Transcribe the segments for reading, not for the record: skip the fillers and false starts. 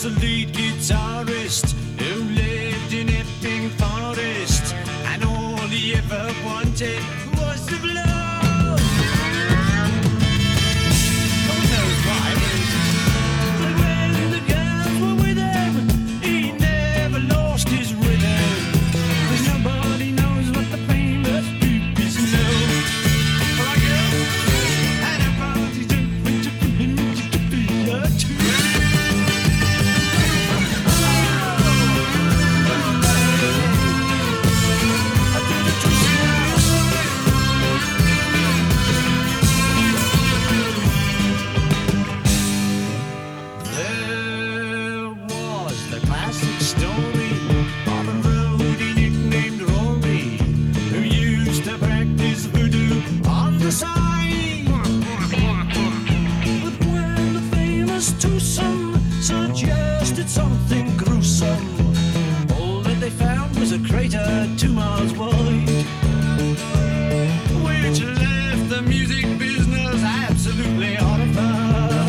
was the lead guitarist who lived in Epping Forest, and all he ever wanted was to blow. God knows why, but when the girls were with him, he never lost his rhythm. 'Cause nobody knows what the famous groupies know. Like you, and a party jumping to him to be a tune. There was the classic story of a roadie nicknamed Rory, who used to practice voodoo on the side. But when the famous twosome suggested something gruesome, all that they found was a crater 2 miles wide, which left the music business absolutely horrified.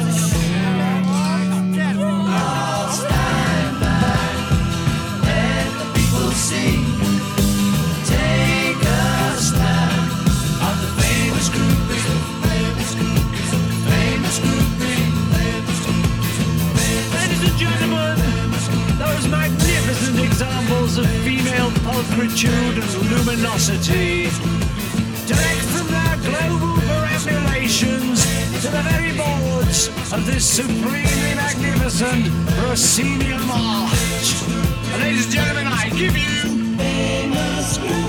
I'll stand back, let the people sing, take a stand of the famous groupie, famous groupie, famous groupie, famous groupie. Ladies and gentlemen, those magnificent examples of female pulchritude and luminosity, direct from their global perambulations to the very boards of this supremely magnificent proscenium arch. Ladies and gentlemen, I give you famous groupie.